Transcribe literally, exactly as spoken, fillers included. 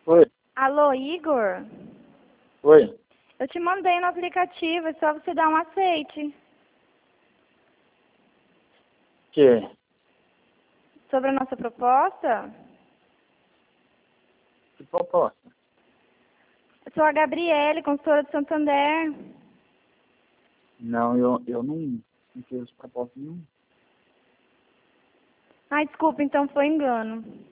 Oi, Alô, Igor? oi. Eu te mandei no aplicativo, é só você dar um aceite. Que? Sobre a nossa proposta? Que proposta? Eu sou a Gabriele, consultora do Santander. Não, eu, eu não, não fiz proposta nenhuma. Ai, desculpa, então foi engano.